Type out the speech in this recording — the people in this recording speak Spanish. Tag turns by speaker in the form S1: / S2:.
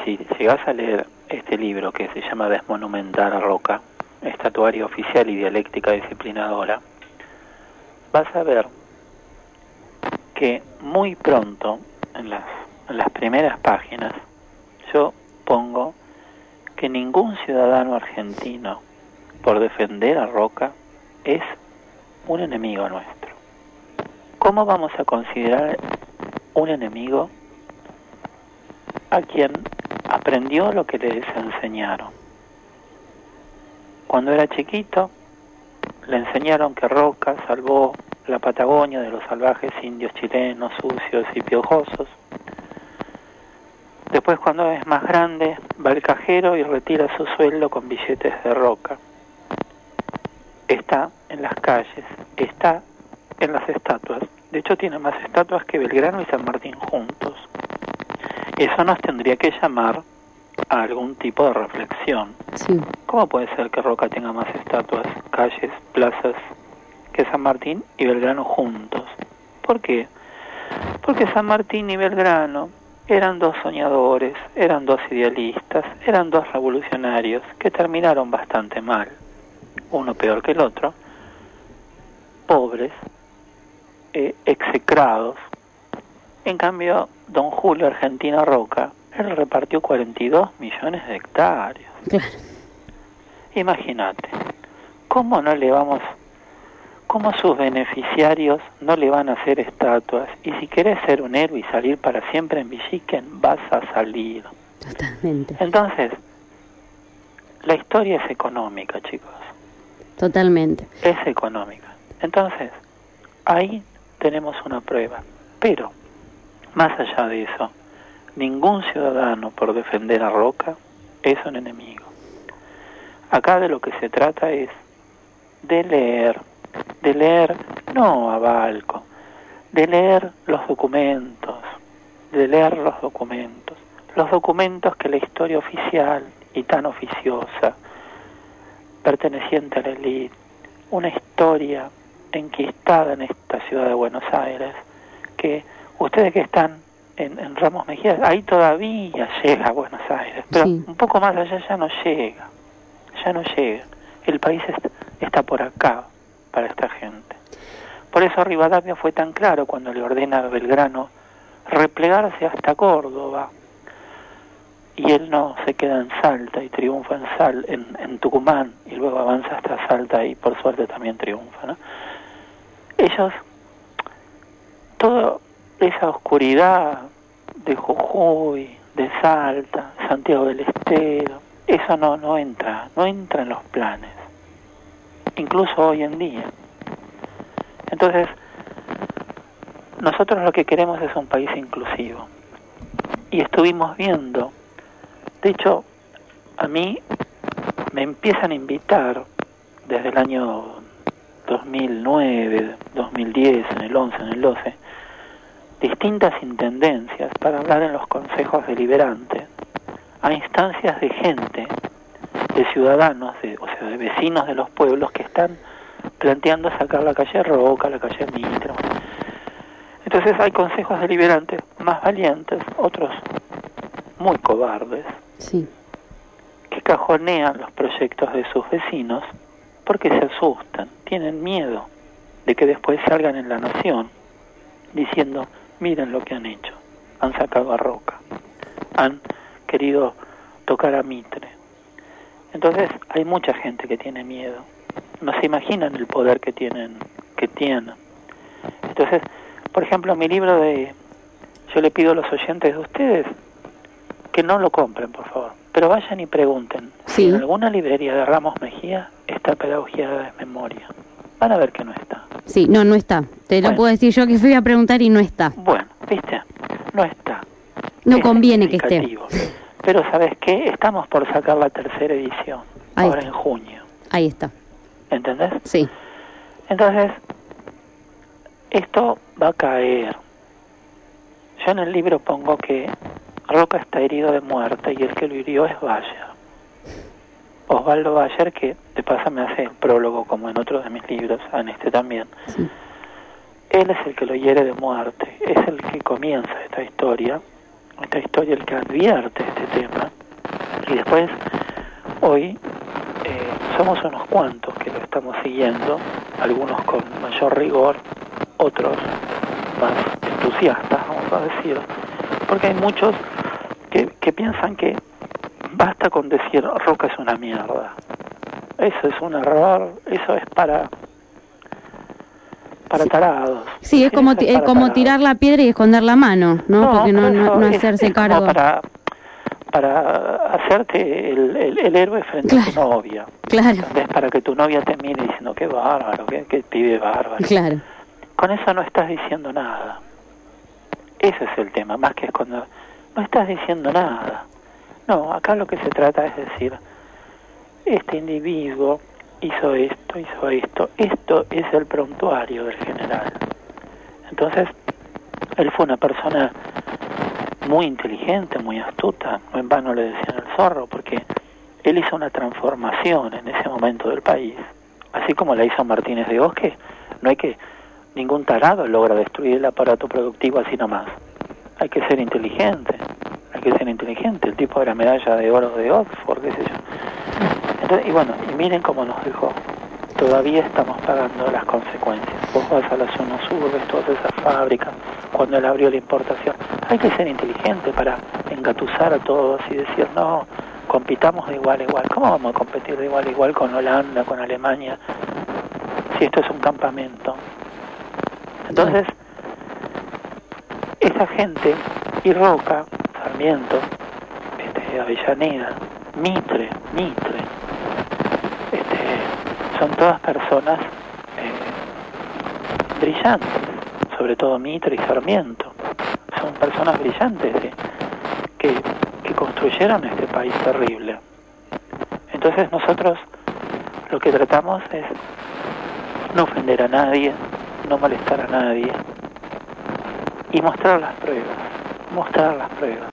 S1: si llegas a leer este libro que se llama Desmonumentar a Roca, Estatuario Oficial y Dialéctica Disciplinadora, vas a ver que muy pronto, en las primeras páginas, yo pongo que ningún ciudadano argentino, por defender a Roca, es un enemigo nuestro. ¿Cómo vamos a considerar un enemigo a quien aprendió lo que les enseñaron? Cuando era chiquito, le enseñaron que Roca salvó la Patagonia de los salvajes indios chilenos, sucios y piojosos. Después, cuando es más grande, va al cajero y retira su sueldo con billetes de Roca. Está en las calles, está en las estatuas. De hecho, tiene más estatuas que Belgrano y San Martín juntos. Eso nos tendría que llamar a algún tipo de reflexión.
S2: Sí.
S1: ¿Cómo puede ser que Roca tenga más estatuas, calles, plazas que San Martín y Belgrano juntos? ¿Por qué? Porque San Martín y Belgrano eran dos soñadores, eran dos idealistas, eran dos revolucionarios que terminaron bastante mal, uno peor que el otro, pobres, execrados. En cambio, don Julio Argentino Roca, él repartió 42 millones de hectáreas.
S2: Claro.
S1: Imagínate, ¿cómo sus beneficiarios no le van a hacer estatuas? Y si querés ser un héroe y salir para siempre en Villiquen, vas a salir.
S2: Totalmente.
S1: Entonces, la historia es económica, chicos.
S2: Totalmente.
S1: Es económica. Entonces, ahí tenemos una prueba. Pero, más allá de eso, ningún ciudadano por defender a Roca es un enemigo. Acá de lo que se trata es de leer no a Balco, de leer los documentos que la historia oficial y tan oficiosa, perteneciente a la élite, una historia enquistada en esta ciudad de Buenos Aires, que ustedes que están en Ramos Mejía, ahí todavía llega a Buenos Aires, pero
S2: sí,
S1: un poco más allá ya no llega. El país está por acá para esta gente. Por eso Rivadavia fue tan claro cuando le ordena a Belgrano replegarse hasta Córdoba, y él no, se queda en Salta y triunfa en Tucumán, y luego avanza hasta Salta y por suerte también triunfa, ¿no? Ellos, toda esa oscuridad de Jujuy, de Salta, Santiago del Estero, eso no entra en los planes, incluso hoy en día. Entonces, nosotros lo que queremos es un país inclusivo, y estuvimos viendo, de hecho, a mí me empiezan a invitar desde el año 2009, 2010, en el 11, en el 12, distintas intendencias para hablar en los consejos deliberantes, a instancias de gente, de ciudadanos, de vecinos de los pueblos que están planteando sacar la calle Roca, la calle Mitre. Entonces hay consejos deliberantes más valientes, otros muy cobardes,
S2: sí,
S1: que cajonean los proyectos de sus vecinos porque se asustan, tienen miedo de que después salgan en La Nación diciendo, miren lo que han hecho, han sacado a Roca, han querido tocar a Mitre. Entonces hay mucha gente que tiene miedo, no se imaginan el poder que tienen. Entonces, por ejemplo, mi libro yo le pido a los oyentes de ustedes que no lo compren, por favor, pero vayan y pregunten si en alguna librería de Ramos Mejía está Pedagogía de Memoria. Van a ver que no está.
S2: Sí, no está. Te lo puedo decir yo, que fui a preguntar y no está.
S1: Bueno, ¿viste? No está.
S2: No conviene que esté.
S1: Pero ¿sabes qué? Estamos por sacar la tercera edición, ahora en junio.
S2: Ahí está.
S1: ¿Entendés?
S2: Sí.
S1: Entonces, esto va a caer. Yo en el libro pongo que Roca está herido de muerte y el que lo hirió es Bayer. Osvaldo Bayer, que de paso me hace el prólogo como en otros de mis libros, en este también.
S2: Sí.
S1: Él es el que lo hiere de muerte, es el que comienza esta historia esta historia el que advierte este tema. Y después, hoy, somos unos cuantos que lo estamos siguiendo, algunos con mayor rigor, otros más entusiastas, vamos a decir, porque hay muchos que piensan que basta con decir Roca es una mierda. Eso es un error, eso es para tarados.
S2: Sí, es como tirar la piedra y esconder la mano, ¿no? Porque no hacerse cargo.
S1: Para hacerte el héroe frente a tu novia.
S2: Claro.
S1: ¿Entendés? Para que tu novia te mire diciendo, qué bárbaro, qué pibe bárbaro.
S2: Claro.
S1: Con eso no estás diciendo nada. Ese es el tema, más que esconder. No estás diciendo nada. No, acá lo que se trata es decir, este individuo hizo esto. Esto es el prontuario del general. Entonces, él fue una persona muy inteligente, muy astuta, no en vano le decían el zorro, porque él hizo una transformación en ese momento del país, así como la hizo Martínez de Oz, que no hay que, ningún tarado logra destruir el aparato productivo así nomás, hay que ser inteligente, el tipo era medalla de oro de Oxford, qué sé yo. Entonces, y bueno, y miren cómo nos dejó. Todavía estamos pagando las consecuencias. Vos vas a la zona sur, ves todas esas fábricas, cuando él abrió la importación. Hay que ser inteligente para engatusar a todos y decir, no, compitamos de igual a igual. ¿Cómo vamos a competir de igual a igual con Holanda, con Alemania, si esto es un campamento? Entonces, esa gente, y Roca, Sarmiento, Avellaneda, Mitre, son todas personas brillantes, sobre todo Mitre y Sarmiento. Son personas brillantes que construyeron este país terrible. Entonces nosotros lo que tratamos es no ofender a nadie, no molestar a nadie y mostrar las pruebas.